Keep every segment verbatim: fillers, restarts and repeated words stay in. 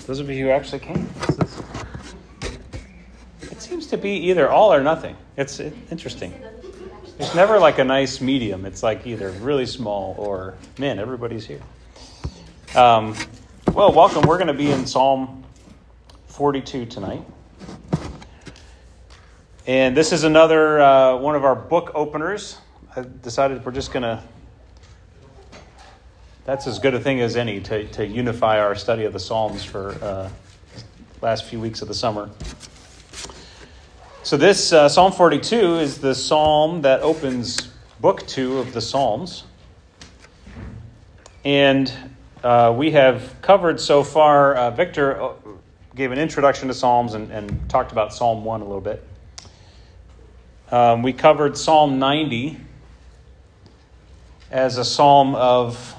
those of you who actually came. This is, it seems to be either all or nothing. It's it, interesting. There's never like a nice medium. It's like either really small or, man, everybody's here. Um, well, welcome. We're going to be in Psalm forty-two tonight. And this is another uh, one of our book openers. I decided we're just going to, that's as good a thing as any to, to unify our study of the Psalms for uh, last few weeks of the summer. So this uh, Psalm forty-two is the psalm that opens book two of the Psalms. And uh, we have covered so far, uh, Victor gave an introduction to Psalms and, and talked about Psalm one a little bit. Um, we covered Psalm ninety as a psalm of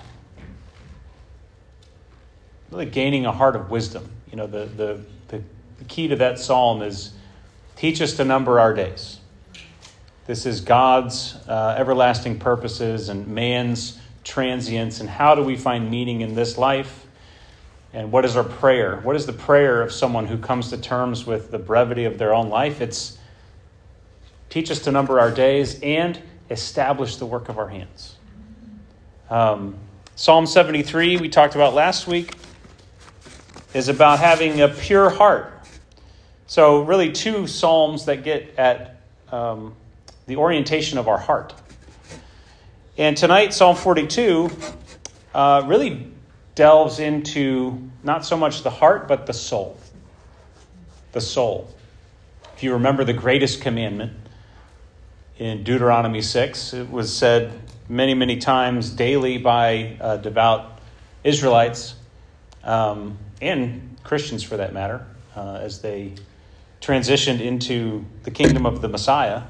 really gaining a heart of wisdom. You know, the, the, the, the key to that psalm is teach us to number our days. This is God's uh, everlasting purposes and man's transience, and how do we find meaning in this life? And what is our prayer? What is the prayer of someone who comes to terms with the brevity of their own life? It's teach us to number our days and establish the work of our hands. Um, Psalm seventy-three, we talked about last week, is about having a pure heart. So really two psalms that get at um, the orientation of our heart. And tonight, Psalm forty-two uh, really delves into not so much the heart, but the soul. The soul. If you remember the greatest commandment, in Deuteronomy six, it was said many, many times daily by uh, devout Israelites um, and Christians for that matter, uh, as they transitioned into the kingdom of the Messiah.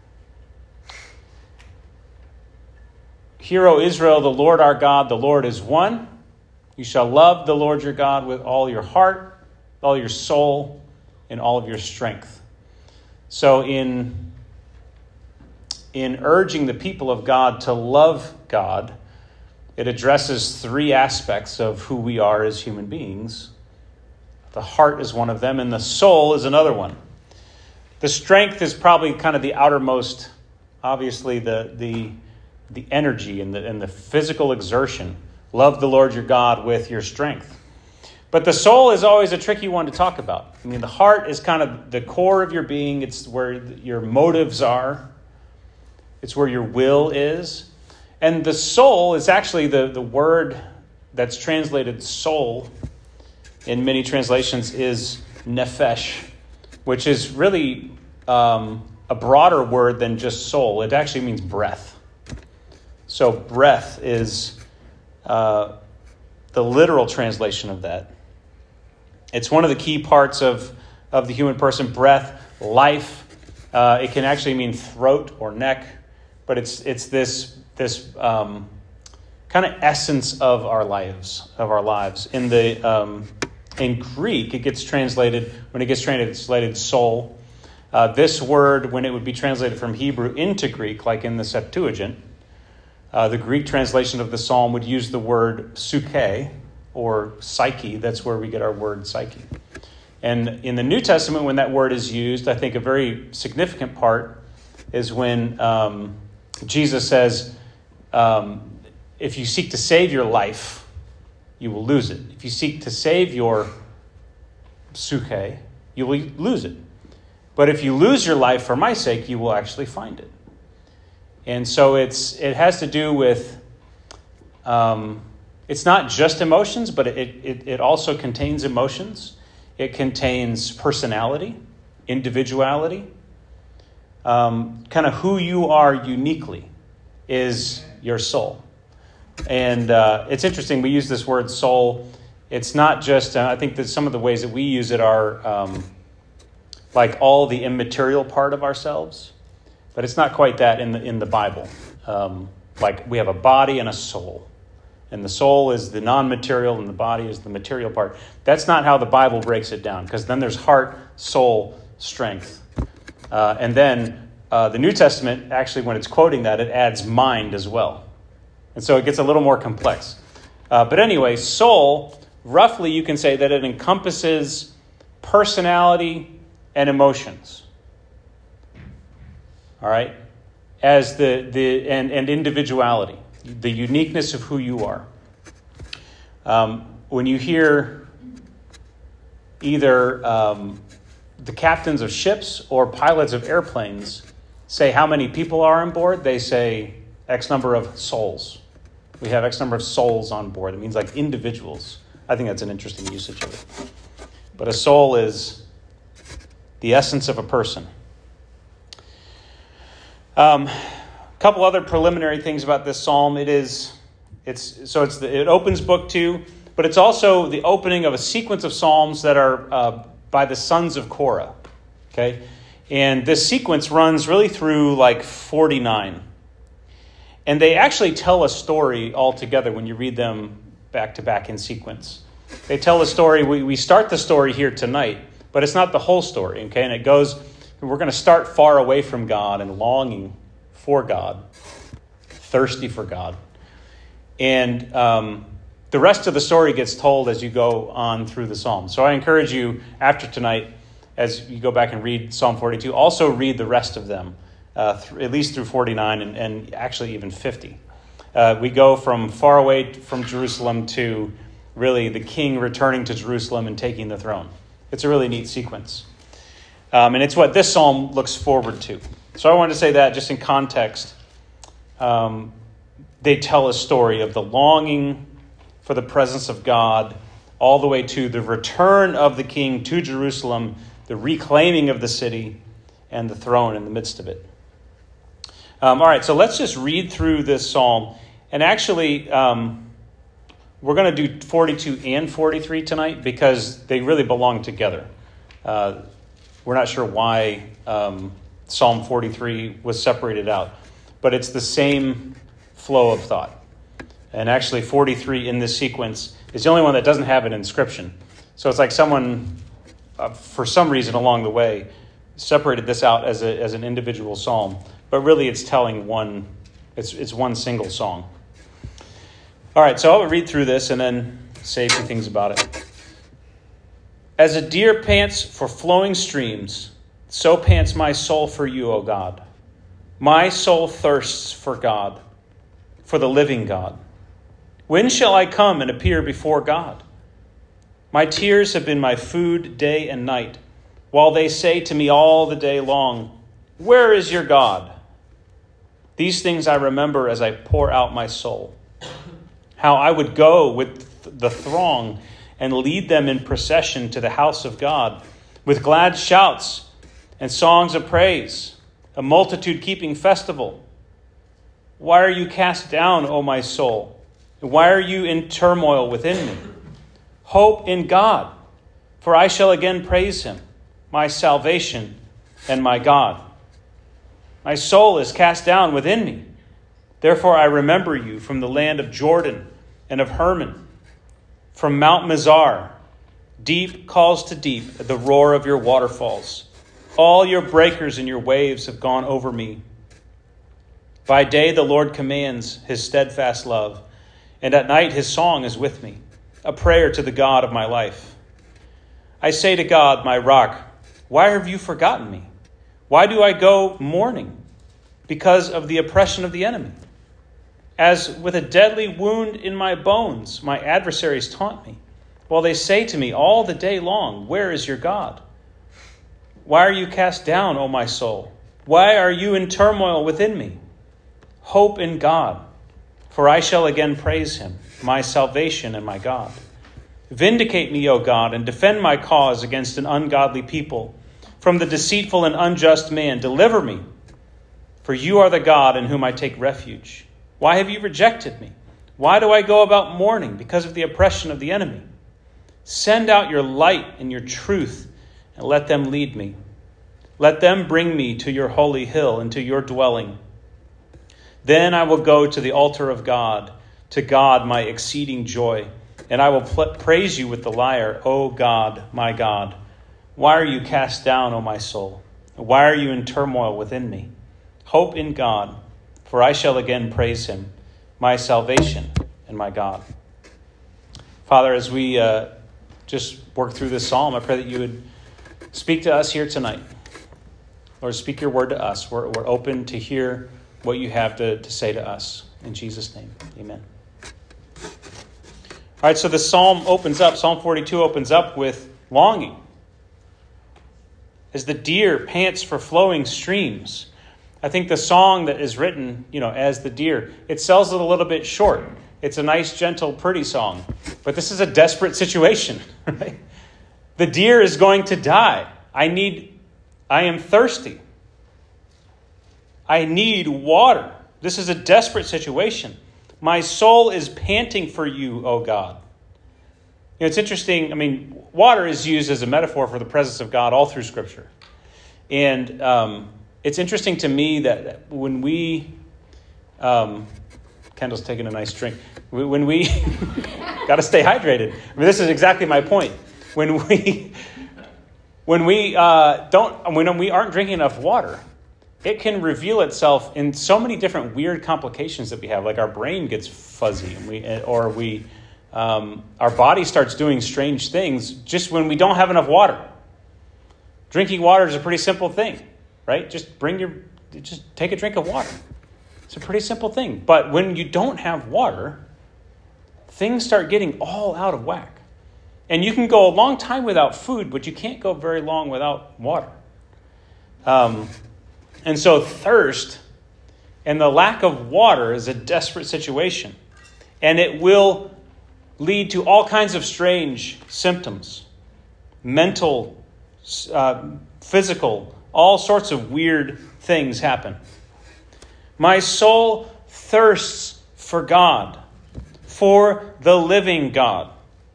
Hear, O Israel, the Lord our God, the Lord is one. You shall love the Lord your God with all your heart, all your soul, and all of your strength. So in In urging the people of God to love God, it addresses three aspects of who we are as human beings. The heart is one of them, and the soul is another one. The strength is probably kind of the outermost, obviously, the the the energy and the, and the physical exertion. Love the Lord your God with your strength. But the soul is always a tricky one to talk about. I mean, the heart is kind of the core of your being. It's where your motives are. It's where your will is. And the soul is actually the, the word that's translated soul in many translations is nephesh, which is really um, a broader word than just soul. It actually means breath. So breath is uh, the literal translation of that. It's one of the key parts of, of the human person, breath, life. Uh, it can actually mean throat or neck. But it's it's this this um, kind of essence of our lives of our lives. In the um, in Greek, it gets translated when it gets translated soul. Uh, this word, when it would be translated from Hebrew into Greek, like in the Septuagint, uh, the Greek translation of the psalm would use the word psyche or psyche. That's where we get our word psyche. And in the New Testament, when that word is used, I think a very significant part is when Um, Jesus says, um, if you seek to save your life, you will lose it. If you seek to save your psyche, you will lose it. But if you lose your life for my sake, you will actually find it. And so it's it has to do with, um, it's not just emotions, but it, it, it also contains emotions. It contains personality, individuality. Um, kind of who you are uniquely is your soul. And uh, it's interesting, we use this word soul. It's not just, uh, I think that some of the ways that we use it are um, like all the immaterial part of ourselves. But it's not quite that in the, in the Bible. Um, like we have a body and a soul. And the soul is the non-material and the body is the material part. That's not how the Bible breaks it down, because then there's heart, soul, strength. Uh, and then uh, the New Testament, actually, when it's quoting that, it adds mind as well. And so it gets a little more complex. Uh, but anyway, soul roughly you can say that it encompasses personality and emotions. All right? As the, the and, and individuality, the uniqueness of who you are. Um, when you hear either um, the captains of ships or pilots of airplanes say how many people are on board, they say X number of souls. We have X number of souls on board. It means like individuals. I think that's an interesting usage of it. But a soul is the essence of a person. Um, a couple other preliminary things about this psalm. It is, it's so it's the, it opens book two, but it's also the opening of a sequence of psalms that are uh, by the sons of Korah. Okay, and this sequence runs really through like forty-nine, and they actually tell a story altogether when you read them back to back in sequence. They tell a story. We we start the story here tonight, but it's not the whole story. Okay, and it goes. We're going to start far away from God and longing for God, thirsty for God. And um, the rest of the story gets told as you go on through the Psalms. So I encourage you after tonight, as you go back and read Psalm forty-two, also read the rest of them, uh, th- at least through forty-nine and, and actually even fifty. Uh, we go from far away from Jerusalem to really the king returning to Jerusalem and taking the throne. It's a really neat sequence. Um, and it's what this psalm looks forward to. So I wanted to say that just in context. Um, they tell a story of the longing for the presence of God all the way to the return of the king to Jerusalem, the reclaiming of the city, and the throne in the midst of it. Um, all right, so let's just read through this psalm. And actually, um, we're going to do forty-two and forty-three tonight because they really belong together. Uh We're not sure why um, Psalm forty-three was separated out, but it's the same flow of thought. And actually forty-three in this sequence is the only one that doesn't have an inscription. So it's like someone, uh, for some reason along the way, separated this out as a as an individual psalm. But really it's telling one, it's it's one single song. All right, so I'll read through this and then say a few things about it. As a deer pants for flowing streams, so pants my soul for you, O God. My soul thirsts for God, for the living God. When shall I come and appear before God? My tears have been my food day and night, while they say to me all the day long, where is your God? These things I remember as I pour out my soul. How I would go with the throng and lead them in procession to the house of God, with glad shouts and songs of praise, a multitude keeping festival. Why are you cast down, O my soul? Why are you in turmoil within me? Hope in God, for I shall again praise him, my salvation and my God. My soul is cast down within me. Therefore I remember you from the land of Jordan and of Hermon, from Mount Mizar. Deep calls to deep at the roar of your waterfalls. All your breakers and your waves have gone over me. By day the Lord commands his steadfast love, and at night his song is with me, a prayer to the God of my life. I say to God, my rock, why have you forgotten me? Why do I go mourning? Because of the oppression of the enemy. As with a deadly wound in my bones, my adversaries taunt me, while they say to me all the day long, where is your God? Why are you cast down, O my soul? Why are you in turmoil within me? Hope in God, for I shall again praise him, my salvation and my God. Vindicate me, O God, and defend my cause against an ungodly people. From the deceitful and unjust man, deliver me, for you are the God in whom I take refuge. Why have you rejected me? Why do I go about mourning because of the oppression of the enemy? Send out your light and your truth, and let them lead me. Let them bring me to your holy hill and to your dwelling. Then I will go to the altar of God, to God my exceeding joy, and I will pl- praise you with the lyre, O God, my God. Why are you cast down, O my soul? Why are you in turmoil within me? Hope in God, for I shall again praise him, my salvation and my God. Father, as we uh, just work through this psalm, I pray that you would speak to us here tonight. Lord, speak your word to us. We're, we're open to hear what you have to, to say to us. In Jesus' name, amen. All right, so the psalm opens up, Psalm forty-two opens up with longing. As the deer pants for flowing streams. I think the song that is written, you know, as the deer, it sells it a little bit short. It's a nice, gentle, pretty song. But this is a desperate situation, right? The deer is going to die. I need, I am thirsty. I need water. This is a desperate situation. My soul is panting for you, O God. You know, it's interesting. I mean, water is used as a metaphor for the presence of God all through Scripture. And um, it's interesting to me that when we... Um, Kendall's taking a nice drink. When we got to stay hydrated. I mean, this is exactly my point. When we when we uh, don't when we aren't drinking enough water, it can reveal itself in so many different weird complications that we have. Like our brain gets fuzzy, and we or we um, our body starts doing strange things just when we don't have enough water. Drinking water is a pretty simple thing, right? Just bring your just take a drink of water. It's a pretty simple thing. But when you don't have water, things start getting all out of whack. And you can go a long time without food, but you can't go very long without water. Um, and so thirst and the lack of water is a desperate situation. And it will lead to all kinds of strange symptoms. Mental, uh, physical, all sorts of weird things happen. My soul thirsts for God, for the living God.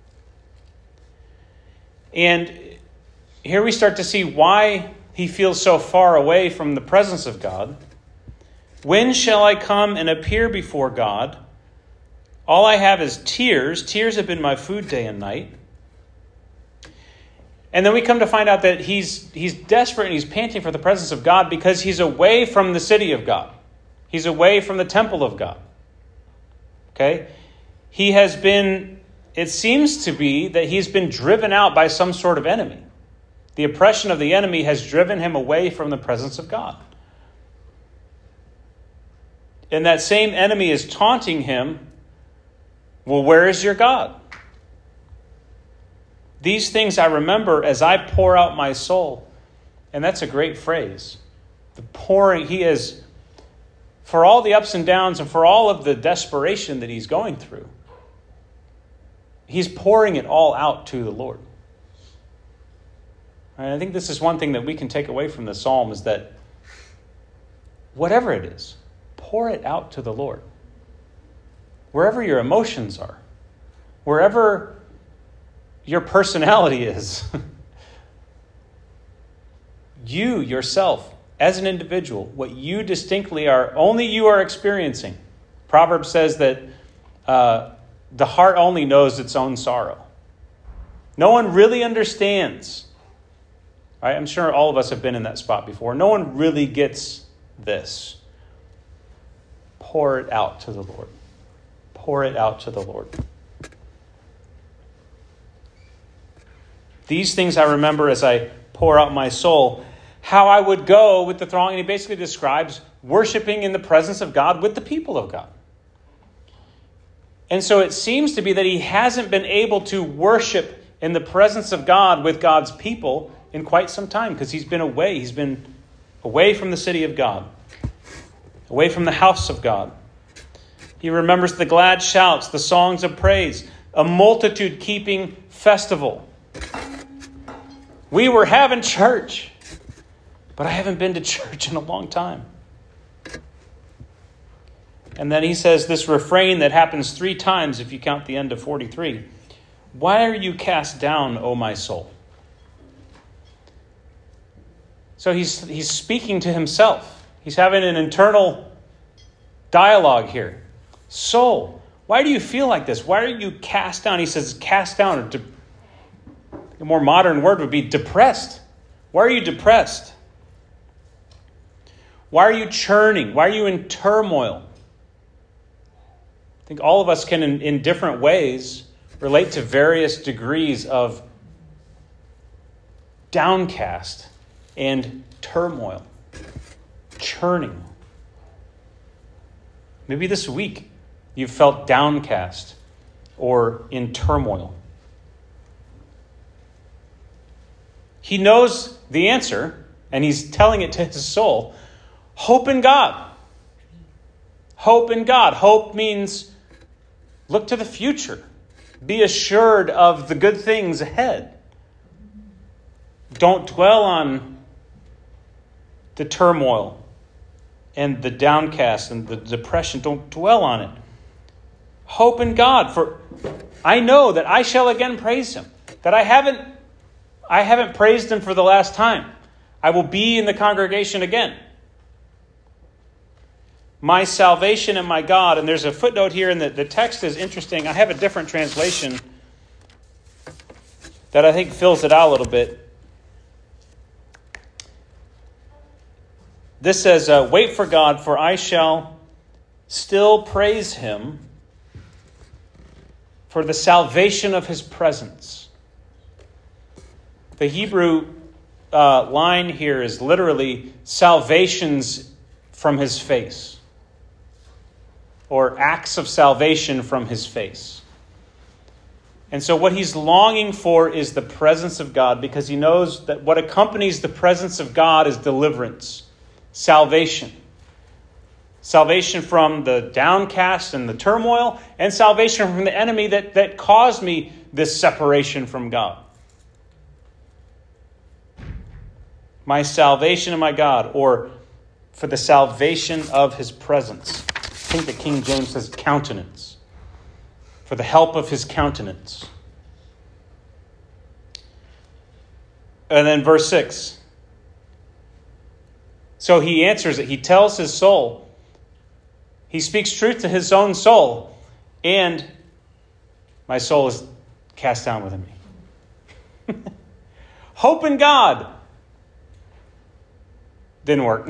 And here we start to see why he feels so far away from the presence of God. When shall I come and appear before God? All I have is tears. Tears have been my food day and night. And then we come to find out that he's he's desperate and he's panting for the presence of God because he's away from the city of God. He's away from the temple of God. Okay? He has been, it seems to be that he's been driven out by some sort of enemy. The oppression of the enemy has driven him away from the presence of God. And that same enemy is taunting him. Well, where is your God? These things I remember as I pour out my soul. And that's a great phrase. The pouring, he is... For all the ups and downs and for all of the desperation that he's going through, he's pouring it all out to the Lord. And I think this is one thing that we can take away from the psalm is that whatever it is, pour it out to the Lord. Wherever your emotions are, wherever your personality is, you yourself, as an individual, what you distinctly are, only you are experiencing. Proverbs says that uh, the heart only knows its own sorrow. No one really understands. Right? I'm sure all of us have been in that spot before. No one really gets this. Pour it out to the Lord. Pour it out to the Lord. These things I remember as I pour out my soul. How I would go with the throng. And he basically describes worshiping in the presence of God with the people of God. And so it seems to be that he hasn't been able to worship in the presence of God with God's people in quite some time because he's been away. He's been away from the city of God, away from the house of God. He remembers the glad shouts, the songs of praise, a multitude keeping festival. We were having church. But I haven't been to church in a long time. And then he says this refrain that happens three times if you count the end of forty-three. Why are you cast down, O my soul? So he's he's speaking to himself. He's having an internal dialogue here. Soul, why do you feel like this? Why are you cast down? He says cast down. Or de- a more modern word would be depressed. Why are you depressed? Why are you churning? Why are you in turmoil? I think all of us can, in, in different ways, relate to various degrees of downcast and turmoil, churning. Maybe this week you've felt downcast or in turmoil. He knows the answer, and he's telling it to his soul. Hope in God. Hope in God. Hope means look to the future. Be assured of the good things ahead. Don't dwell on the turmoil and the downcast and the depression. Don't dwell on it. Hope in God, for I know that I shall again praise him. That I haven't I haven't praised him for the last time. I will be in the congregation again. My salvation and my God. And there's a footnote here, and the, the text is interesting. I have a different translation that I think fills it out a little bit. This says, uh, wait for God, for I shall still praise him for the salvation of his presence. The Hebrew uh, line here is literally salvations from his face, or acts of salvation from his face. And so what he's longing for is the presence of God, because he knows that what accompanies the presence of God is deliverance, salvation. Salvation from the downcast and the turmoil, and salvation from the enemy that, that caused me this separation from God. My salvation and my God, or for the salvation of his presence. I think the King James says countenance. For the help of his countenance. And then verse six. So he answers it. He tells his soul. He speaks truth to his own soul. And my soul is cast down within me. Hope in God. Didn't work.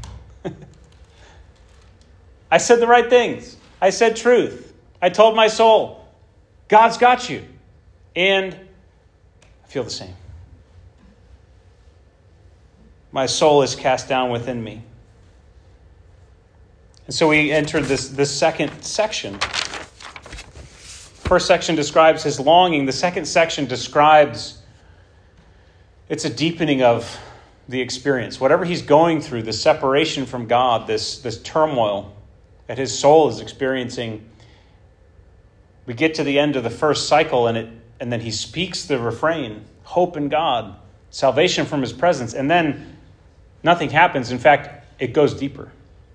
I said the right things. I said truth. I told my soul, God's got you. And I feel the same. My soul is cast down within me. And so we entered this, this second section. First section describes his longing. The second section describes, it's a deepening of the experience. Whatever he's going through, the separation from God, this, this turmoil that his soul is experiencing, we get to the end of the first cycle, and it and then he speaks the refrain, hope in God, salvation from his presence, and then nothing happens. In fact, it goes deeper.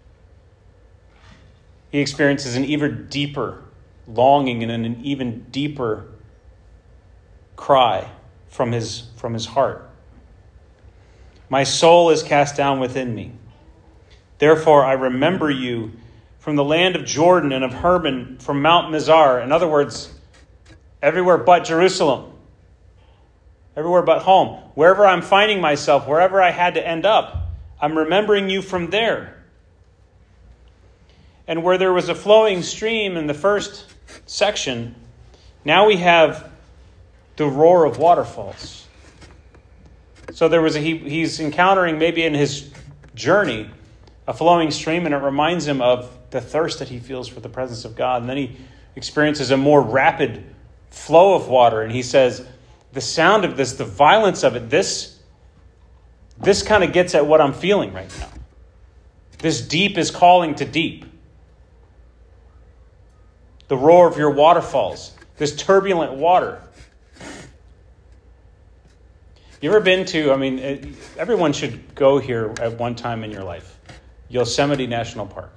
He experiences an even deeper longing and an even deeper cry from his, from his heart. My soul is cast down within me. Therefore, I remember you from the land of Jordan and of Hermon, from Mount Mizar. In other words, everywhere but Jerusalem. Everywhere but home. Wherever I'm finding myself, wherever I had to end up, I'm remembering you from there. And where there was a flowing stream in the first section, now we have the roar of waterfalls. So there was a, he, he's encountering maybe in his journey a flowing stream, and it reminds him of the thirst that he feels for the presence of God. And then he experiences a more rapid flow of water, and he says, the sound of this, the violence of it, this, this kind of gets at what I'm feeling right now. This deep is calling to deep. The roar of your waterfalls, this turbulent water. You ever been to, I mean, everyone should go here at one time in your life. Yosemite National Park.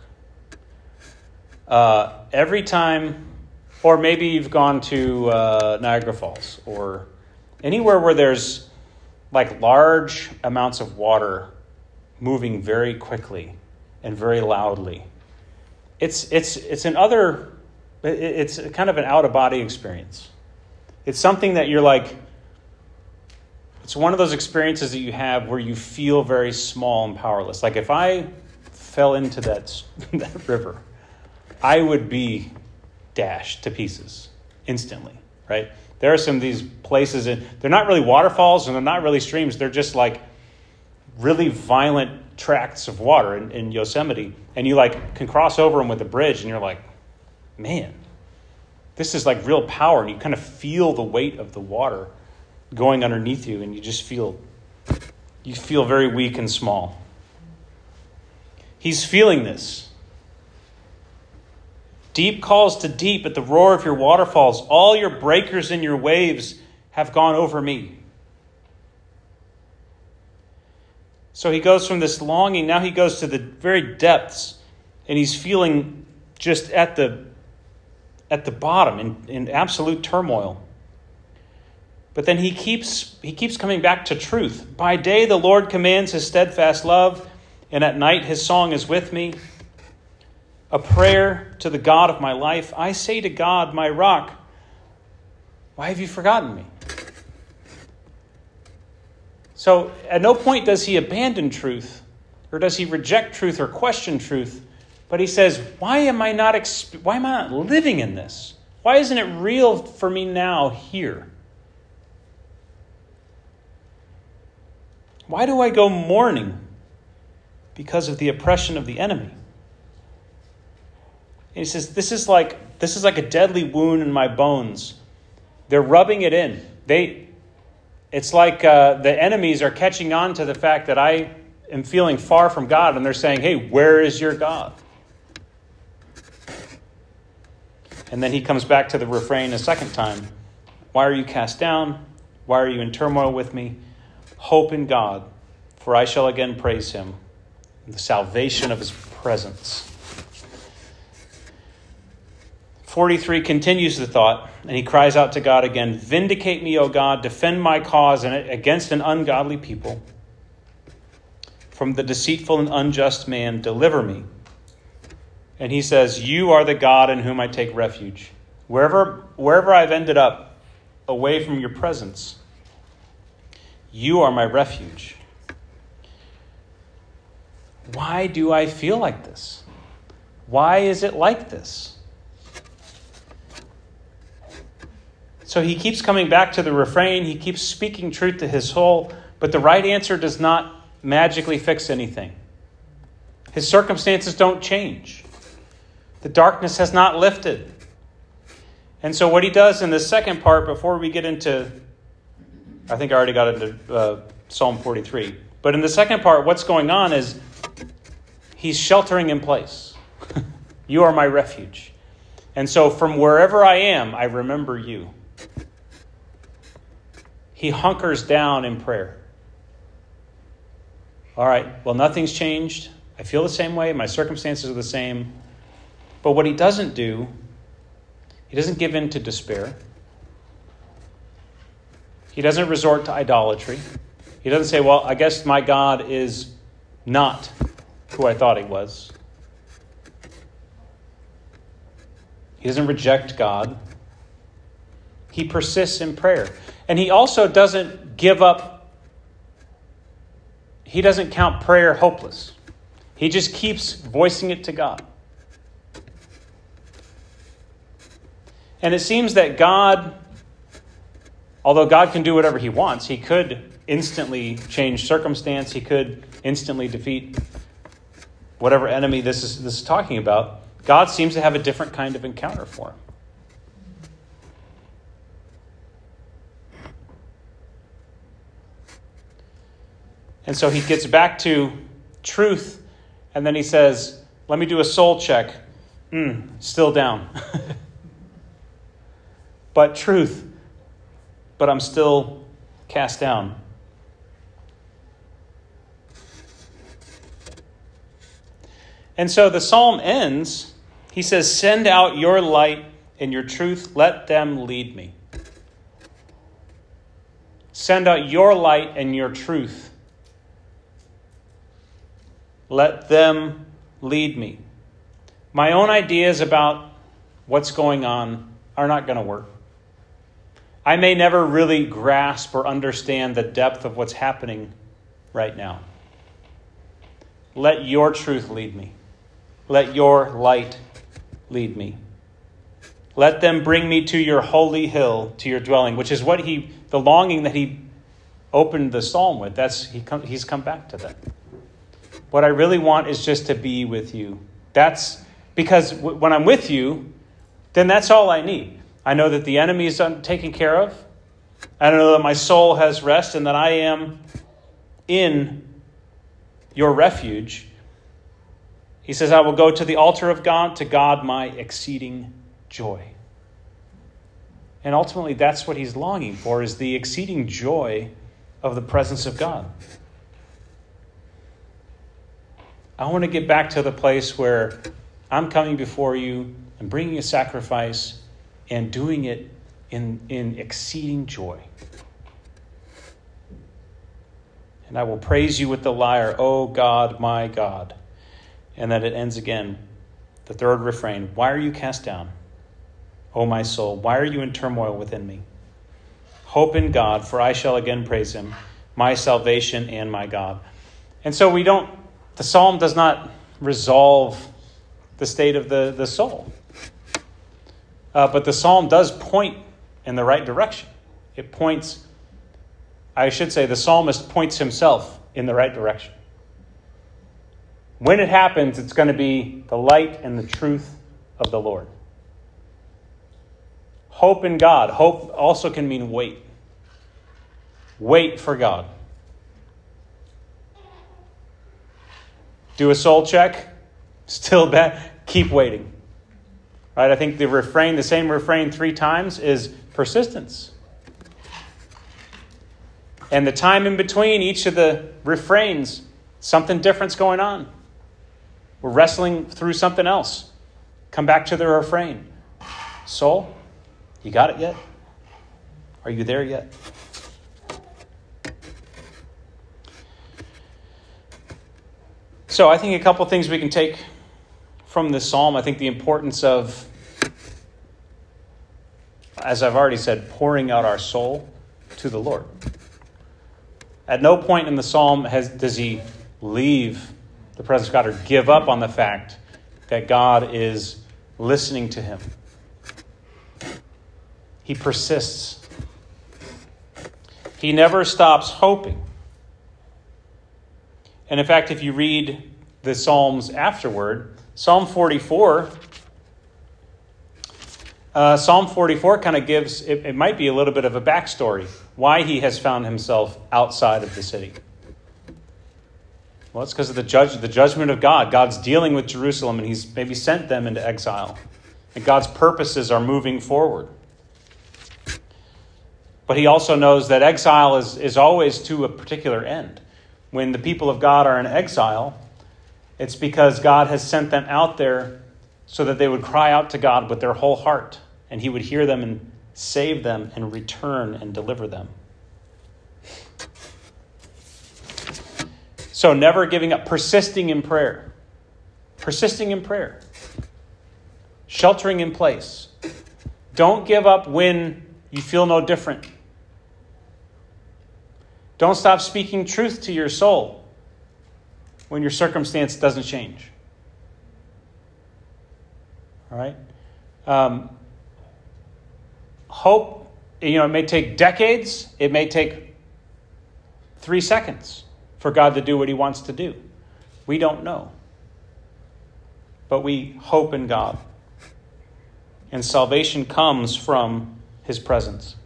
Uh, every time, or maybe you've gone to uh, Niagara Falls, or anywhere where there's like large amounts of water moving very quickly and very loudly. It's it's it's an other, it's kind of an out-of-body experience. It's something that you're like, it's one of those experiences that you have where you feel very small and powerless. Like if I fell into that, that river, I would be dashed to pieces instantly. right? There are some of these places, and they're not really waterfalls and they're not really streams. They're just like really violent tracts of water in, in Yosemite. And you like can cross over them with a bridge and you're like, man, this is like real power. And you kind of feel the weight of the water going underneath you, and you just feel, you feel very weak and small. He's feeling this. Deep calls to deep at the roar of your waterfalls. All your breakers and your waves have gone over me. So he goes from this longing, now he goes to the very depths, and he's feeling just at the at the bottom in, in absolute turmoil. But then he keeps he keeps coming back to truth. By day the Lord commands his steadfast love, and at night his song is with me. A prayer to the God of my life. I say to God, my rock, why have you forgotten me? So at no point does he abandon truth, or does he reject truth or question truth, but he says, why am I not exp- why am I not living in this? Why isn't it real for me now here? Why do I go mourning because of the oppression of the enemy? And he says, this is like this is like a deadly wound in my bones. They're rubbing it in. They, it's like uh, the enemies are catching on to the fact that I am feeling far from God, and they're saying, hey, where is your God? And then he comes back to the refrain a second time. Why are you cast down? Why are you in turmoil with me? Hope in God, for I shall again praise him, the salvation of his presence. forty-three continues the thought, and he cries out to God again, vindicate me, O God, defend my cause against an ungodly people. From the deceitful and unjust man, deliver me. And he says, you are the God in whom I take refuge. Wherever, wherever I've ended up, away from your presence, you are my refuge. Why do I feel like this? Why is it like this? So he keeps coming back to the refrain. He keeps speaking truth to his soul, but the right answer does not magically fix anything. His circumstances don't change. The darkness has not lifted. And so what he does in the second part, before we get into, I think I already got into uh, Psalm forty-three, but in the second part, what's going on is he's sheltering in place. You are my refuge. And so from wherever I am, I remember you. He hunkers down in prayer. All right, well, nothing's changed. I feel the same way. My circumstances are the same. But what he doesn't do, he doesn't give in to despair. He doesn't resort to idolatry. He doesn't say, well, I guess my God is not who I thought he was. He doesn't reject God. He persists in prayer. And he also doesn't give up. He doesn't count prayer hopeless. He just keeps voicing it to God. And it seems that God, although God can do whatever he wants, he could instantly change circumstance. He could instantly defeat whatever enemy this is, this is talking about. God seems to have a different kind of encounter for him. And so he gets back to truth, and then he says, let me do a soul check. Mm, still down. But truth, but I'm still cast down. And so the psalm ends, he says, send out your light and your truth, let them lead me. Send out your light and your truth. Let them lead me. My own ideas about what's going on are not going to work. I may never really grasp or understand the depth of what's happening right now. Let your truth lead me. Let your light lead me. Let them bring me to your holy hill, to your dwelling, which is what he, the longing that he opened the psalm with. That's he come, he's come back to that. What I really want is just to be with you. That's because w- when I'm with you, then that's all I need. I know that the enemy is taken care of. I know that my soul has rest and that I am in your refuge. He says, I will go to the altar of God, to God my exceeding joy. And ultimately, that's what he's longing for, is the exceeding joy of the presence of God. I want to get back to the place where I'm coming before you and bringing a sacrifice and doing it in, in exceeding joy. And I will praise you with the lyre, O God, my God. And then it ends again, the third refrain. Why are you cast down, O my soul? Why are you in turmoil within me? Hope in God, for I shall again praise him, my salvation and my God. And so we don't, the psalm does not resolve the state of the, the soul. Uh, but the psalm does point in the right direction. It points, I should say, the psalmist points himself in the right direction. When it happens, it's going to be the light and the truth of the Lord. Hope in God. Hope also can mean wait. Wait for God. Do a soul check. Still bad. Keep waiting. Right? I think the refrain, the same refrain three times, is persistence. And the time in between each of the refrains, something different's going on. We're wrestling through something else. Come back to the refrain. Soul, you got it yet? Are you there yet? So I think a couple things we can take from this psalm. I think the importance of, as I've already said, pouring out our soul to the Lord. At no point in the psalm has, does he leave the presence of God or give up on the fact that God is listening to him. He persists. He never stops hoping. And in fact, if you read the Psalms afterward, Psalm forty-four, uh, Psalm forty-four kind of gives, it, it might be a little bit of a backstory, why he has found himself outside of the city. Well, it's because of the judge, the judgment of God. God's dealing with Jerusalem, and he's maybe sent them into exile. And God's purposes are moving forward. But he also knows that exile is, is always to a particular end. When the people of God are in exile, it's because God has sent them out there so that they would cry out to God with their whole heart, and he would hear them and save them and return and deliver them. So never giving up, persisting in prayer. Persisting in prayer. Sheltering in place. Don't give up when you feel no different. Don't stop speaking truth to your soul when your circumstance doesn't change. All right? Um, hope, you know, it may take decades. It may take three seconds for God to do what he wants to do. We don't know. But we hope in God. And salvation comes from his presence.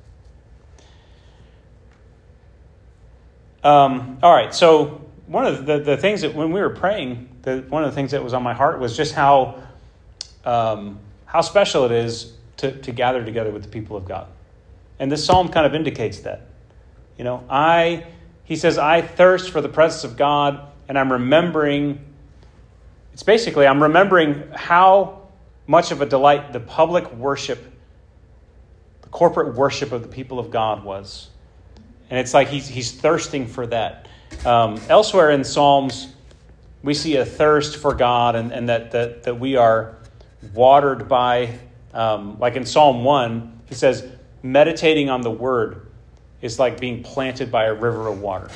Um, all right, so one of the, the things that when we were praying, the, one of the things that was on my heart was just how um, how special it is to, to gather together with the people of God. And this psalm kind of indicates that. You know, I, he says, I thirst for the presence of God, and I'm remembering, it's basically, I'm remembering how much of a delight the public worship, the corporate worship of the people of God was. And it's like he's he's thirsting for that. Um, elsewhere in Psalms, we see a thirst for God, and, and that, that that we are watered by, um, like in Psalm one, he says, meditating on the word is like being planted by a river of water.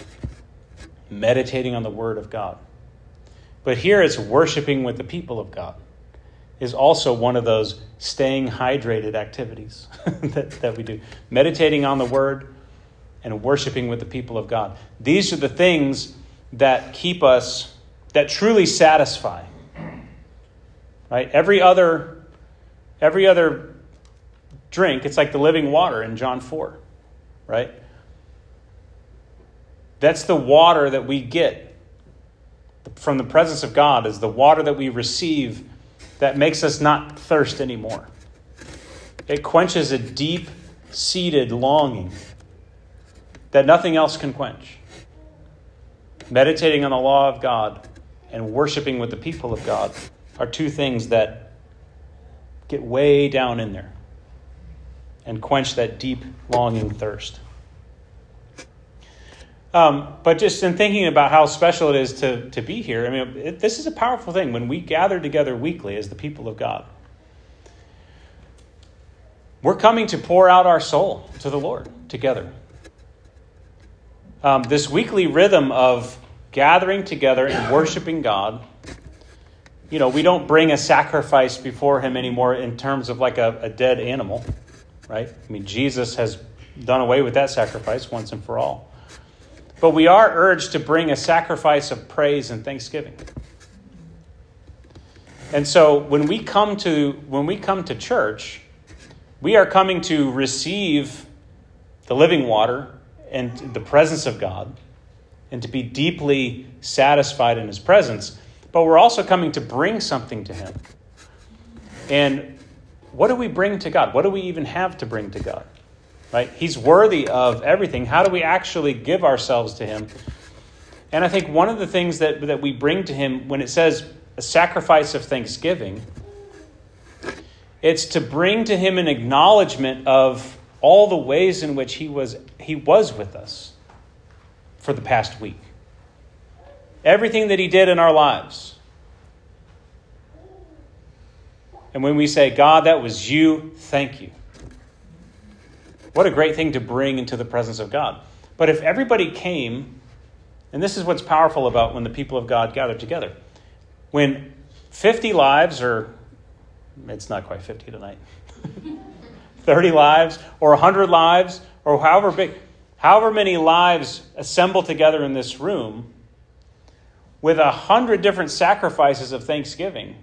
Meditating on the word of God. But here it's worshiping with the people of God. is also one of those staying hydrated activities that, that we do. Meditating on the Word and worshiping with the people of God. These are the things that keep us, that truly satisfy. Right? Every other, every other drink, it's like the living water in John four. Right? That's the water that we get from the presence of God, is the water that we receive that makes us not thirst anymore. It quenches a deep-seated longing that nothing else can quench. Meditating on the law of God and worshiping with the people of God are two things that get way down in there and quench that deep longing thirst. Um, but just in thinking about how special it is to, to be here, I mean, it, this is a powerful thing when we gather together weekly as the people of God. We're coming to pour out our soul to the Lord together. Um, this weekly rhythm of gathering together and worshiping God, you know, we don't bring a sacrifice before him anymore in terms of like a, a dead animal, right? I mean, Jesus has done away with that sacrifice once and for all. But we are urged to bring a sacrifice of praise and thanksgiving. And so when we come to when we come to church, we are coming to receive the living water and the presence of God and to be deeply satisfied in his presence. But we're also coming to bring something to him. And what do we bring to God? What do we even have to bring to God? Right? He's worthy of everything. How do we actually give ourselves to him? And I think one of the things that, that we bring to him when it says a sacrifice of thanksgiving, it's to bring to him an acknowledgement of all the ways in which he was he was with us for the past week. Everything that he did in our lives. And when we say, God, that was you, thank you. What a great thing to bring into the presence of God. But if everybody came, and this is what's powerful about when the people of God gather together. When fifty lives, or it's not quite fifty tonight, thirty lives, or one hundred lives, or however big, however many lives assemble together in this room, with a hundred different sacrifices of thanksgiving,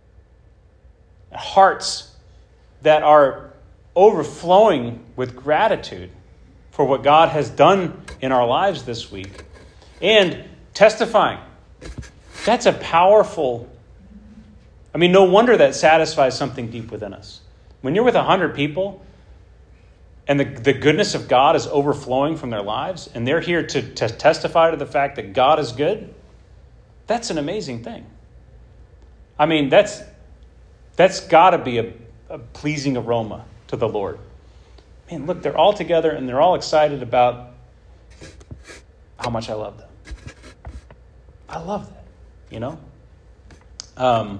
hearts that are overflowing with gratitude for what God has done in our lives this week, and testifying. That's a powerful, I mean, no wonder that satisfies something deep within us. When you're with a hundred people and the, the goodness of God is overflowing from their lives, and they're here to, to testify to the fact that God is good, that's an amazing thing. I mean, that's that's got to be a, a pleasing aroma to the Lord. Man, look, they're all together and they're all excited about how much I love them. I love that, you know? Um,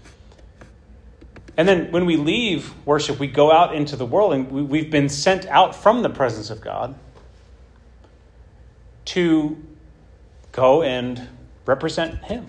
and then when we leave worship, we go out into the world, and we, we've been sent out from the presence of God to go and represent him.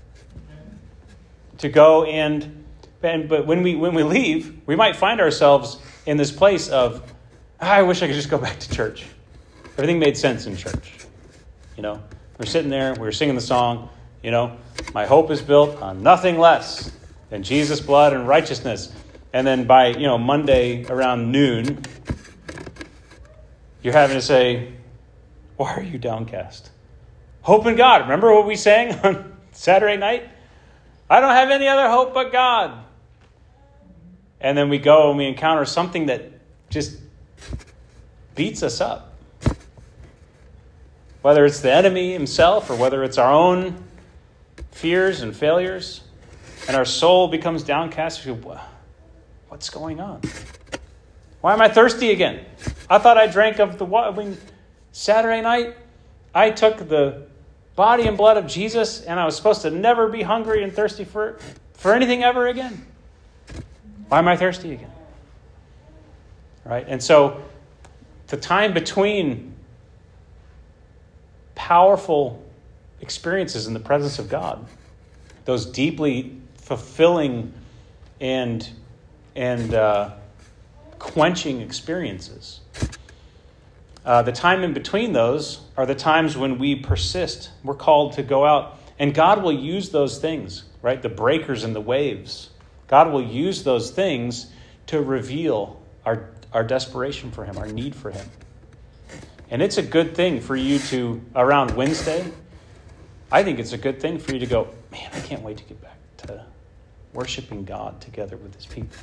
To go and And, but when we when we leave, we might find ourselves in this place of, ah, I wish I could just go back to church. Everything made sense in church. You know, we're sitting there, we were singing the song, you know, my hope is built on nothing less than Jesus' blood and righteousness. And then by, you know, Monday around noon, you're having to say, why are you downcast? Hope in God. Remember what we sang on Saturday night? I don't have any other hope but God. And then we go and we encounter something that just beats us up. Whether it's the enemy himself or whether it's our own fears and failures, and our soul becomes downcast. What's going on? Why am I thirsty again? I thought I drank of the water. I mean, Saturday night, I took the body and blood of Jesus, and I was supposed to never be hungry and thirsty for, for anything ever again. Why am I thirsty again? Right? And so the time between powerful experiences in the presence of God, those deeply fulfilling and and uh, quenching experiences. Uh, the time in between those are the times when we persist. We're called to go out, and God will use those things, right? The breakers and the waves. God will use those things to reveal our, our desperation for him, our need for him. And it's a good thing for you to, around Wednesday, I think it's a good thing for you to go, man, I can't wait to get back to worshiping God together with his people.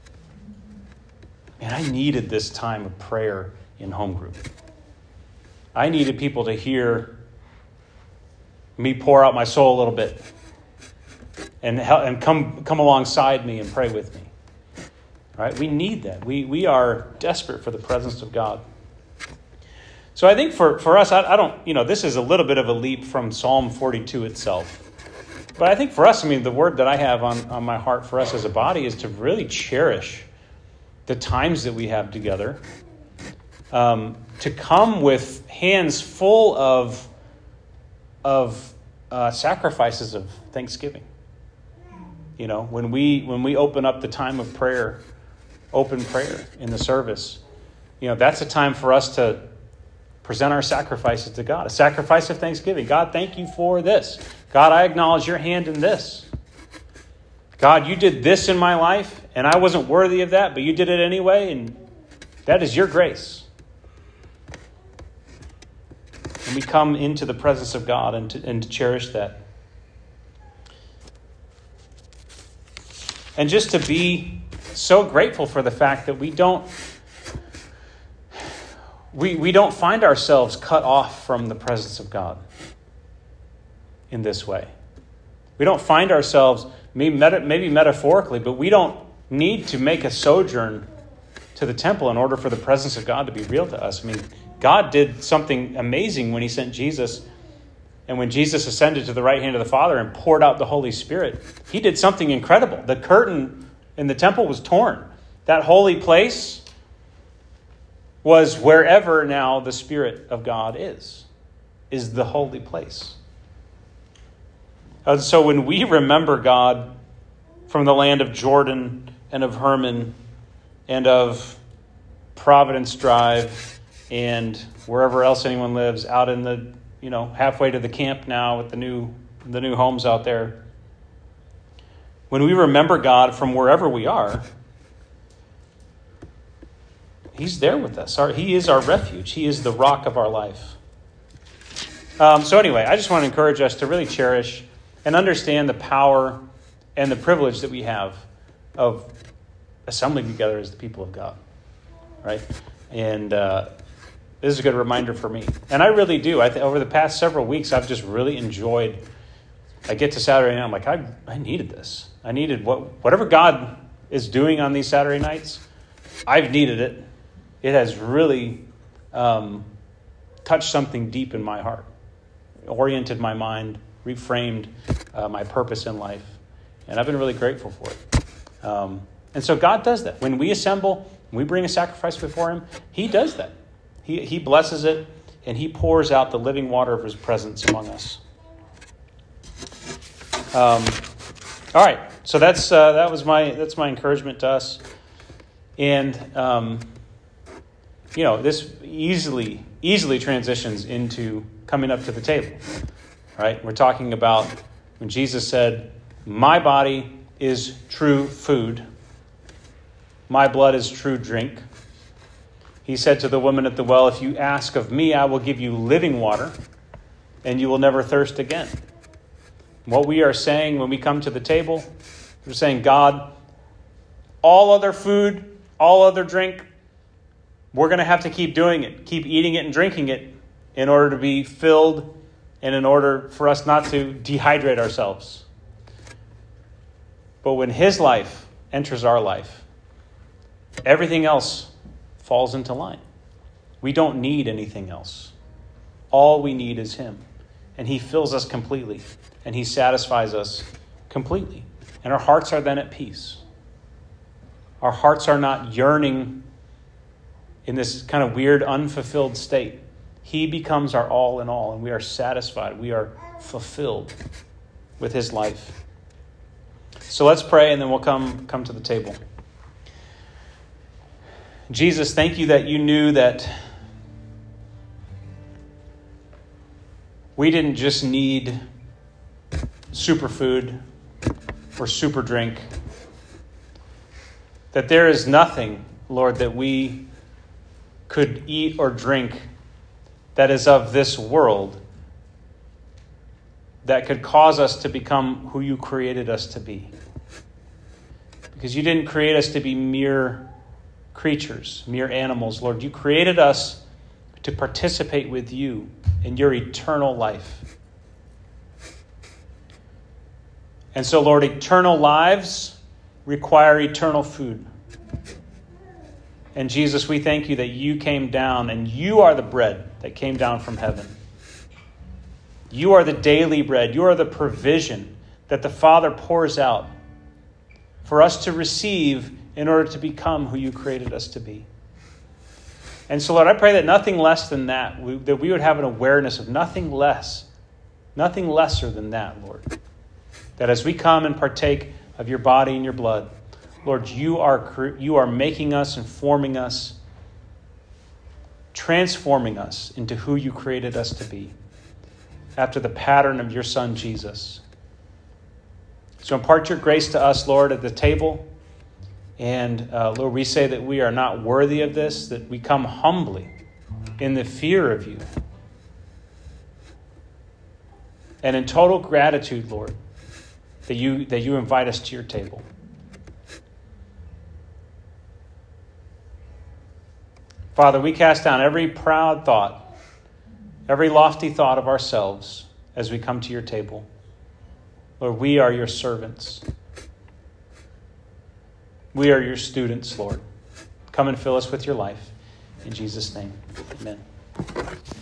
And I needed this time of prayer in home group. I needed people to hear me pour out my soul a little bit and help, and come come alongside me and pray with me. All right? We need that. We we are desperate for the presence of God. So I think for, for us, I, I don't, you know, this is a little bit of a leap from Psalm forty-two itself. But I think for us, I mean, the word that I have on, on my heart for us as a body is to really cherish the times that we have together. Um, to come with hands full of, of uh, sacrifices of thanksgiving. You know, when we when we open up the time of prayer, open prayer in the service, you know, that's a time for us to present our sacrifices to God. A sacrifice of thanksgiving. God, thank you for this. God, I acknowledge your hand in this. God, you did this in my life, and I wasn't worthy of that, but you did it anyway, and that is your grace. And we come into the presence of God and to, and to cherish that. And just to be so grateful for the fact that we don't we, we don't find ourselves cut off from the presence of God in this way. We don't find ourselves, maybe, meta, maybe metaphorically, but we don't need to make a sojourn to the temple in order for the presence of God to be real to us. I mean, God did something amazing when he sent Jesus. And when Jesus ascended to the right hand of the Father and poured out the Holy Spirit, he did something incredible. The curtain in the temple was torn. That holy place was wherever now the Spirit of God is, is the holy place. And so when we remember God from the land of Jordan and of Hermon and of Providence Drive and wherever else anyone lives, out in the, you know, halfway to the camp now with the new the new homes out there. When we remember God from wherever we are, he's there with us. Our, he is our refuge. He is the rock of our life. Um, so anyway, I just want to encourage us to really cherish and understand the power and the privilege that we have of assembling together as the people of God, right? And uh, this is a good reminder for me. And I really do. I th- over the past several weeks, I've just really enjoyed. I get to Saturday night, I'm like, I I needed this. I needed what whatever God is doing on these Saturday nights. I've needed it. It has really um, touched something deep in my heart, oriented my mind, reframed uh, my purpose in life. And I've been really grateful for it. Um, and so God does that. When we assemble, when we bring a sacrifice before him, he does that. He he blesses it, and he pours out the living water of his presence among us. Um, all right, so that's uh, that was my that's my encouragement to us, and um, you know, this easily easily transitions into coming up to the table. Right? We're talking about when Jesus said, "My body is true food. My blood is true drink." He said to the woman at the well, "If you ask of me, I will give you living water, and you will never thirst again." What we are saying when we come to the table, we're saying, God, all other food, all other drink, we're going to have to keep doing it, keep eating it and drinking it in order to be filled and in order for us not to dehydrate ourselves. But when his life enters our life, everything else falls into line. We don't need anything else. All we need is him. And he fills us completely. And he satisfies us completely. And our hearts are then at peace. Our hearts are not yearning in this kind of weird, unfulfilled state. He becomes our all in all, and we are satisfied. We are fulfilled with his life. So let's pray, and then we'll come, come to the table. Jesus, thank you that you knew that we didn't just need superfood or super drink. That there is nothing, Lord, that we could eat or drink that is of this world that could cause us to become who you created us to be. Because you didn't create us to be mere creatures, mere animals, Lord. You created us to participate with you in your eternal life. And so, Lord, eternal lives require eternal food. And Jesus, we thank you that you came down, and you are the bread that came down from heaven. You are the daily bread. You are the provision that the Father pours out for us to receive in order to become who you created us to be. And so, Lord, I pray that nothing less than that, we, that we would have an awareness of nothing less, nothing lesser than that, Lord. That as we come and partake of your body and your blood, Lord, you are, you are making us and forming us, transforming us into who you created us to be, after the pattern of your Son, Jesus. So impart your grace to us, Lord, at the table. And uh, Lord, we say that we are not worthy of this, that we come humbly in the fear of you. And in total gratitude, Lord, that you, that you invite us to your table. Father, we cast down every proud thought, every lofty thought of ourselves as we come to your table. Lord, we are your servants. We are your students, Lord. Come and fill us with your life. In Jesus' name, amen.